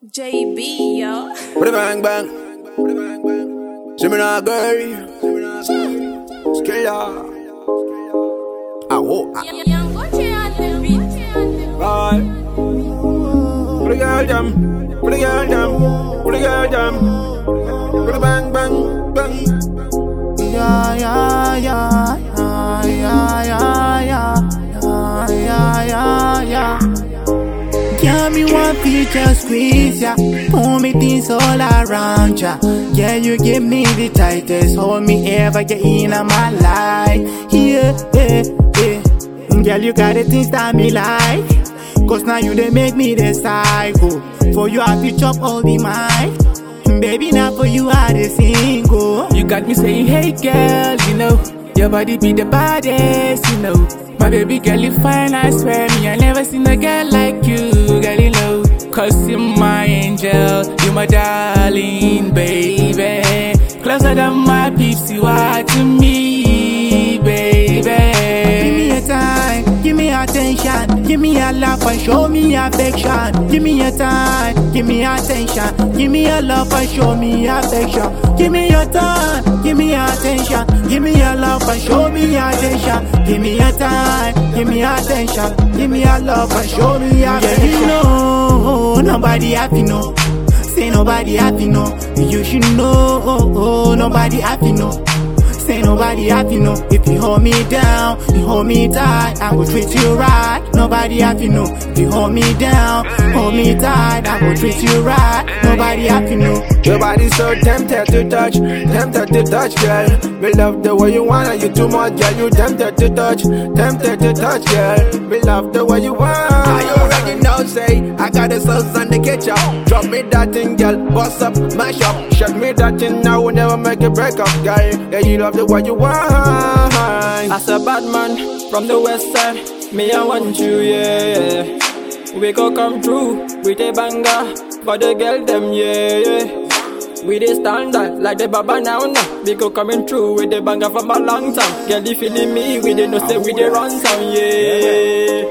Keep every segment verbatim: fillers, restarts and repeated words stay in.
J B, yo. Put it bang bang. See me now, girl. Skilla. Ah, whoa. Young Gucci on the beat. Right. Put it girl jam. Put it girl jam. Put it girl jam. Put it bang bang bang. Yeah, yeah, yeah, yeah, yeah, yeah, yeah, yeah, yeah, yeah. Give me one feature squeeze, yeah. Pull me things all around, ya. Yeah, you give me the tightest hold me ever get in my life. Yeah, yeah, yeah. Girl, you got the things that me like. Cause now you they make me the psycho. For you I pitch up all the mic. Baby, now for you I the single. You got me saying, hey girl, you know, your body be the baddest, you know. My baby girl, you fine, I swear me, I never seen a girl like you, girl, you know. Cause you're my angel, you're my darling, baby. Closer than my peeps, you are to me, baby. Give me a time, give me attention, give me a love and show me affection. Give me a time, give me attention, give me a love and show me affection. Give me your time, give me attention, give me a love and show me attention. Give me a time, give me attention, give me a love and show me affection. Yeah, you know, nobody happy no. Say nobody happy no. You should know, nobody happy no. Say nobody happy no. If you hold me down, you hold me tight, I will treat you right. Nobody happy no. If you hold me down, hold me tight, I will treat you right. Nobody happy no. Your body's so tempted to touch, tempted to touch, girl. We love the way you wanna, you too much, girl. You tempted to touch, tempted to touch, girl. We love the way you want. I already know, say I got the sauce on the ketchup. Drop me that thing, girl. Bust up, mash up, shut me that thing. Now we'll never make a break up, girl. Yeah, you love the way you want. As a bad man from the west side, me I want you, yeah, yeah. We go come through with a banger for the girl them, yeah, yeah. We dey stand out like the baba now, now. We go coming through with the banger from a long time. Girl, you feeling me? We dey no say we dey run some, yeah.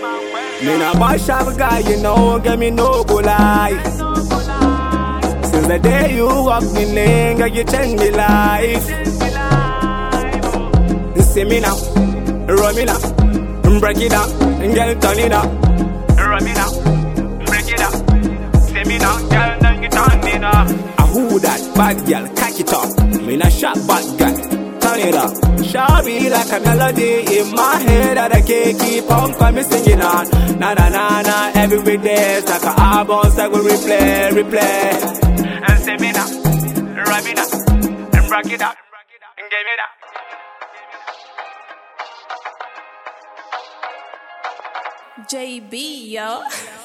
Me na bash up guy, you know, get me no go lie. Since the day you walk me lane, girl, you change me life. See me now, run me now, break it up, girl, turn it up. Run me now, break it up. See me now, girl, turn it on it up. I who that bad girl, catch it up. Me na sharp bad guy, turn it up. Shabby like a melody in my head that I can't keep on coming singing on. Na na na na, every day it's like a album, so I will replay, replay. And see me now, run me now, and break it up, and give me that. J B, yo.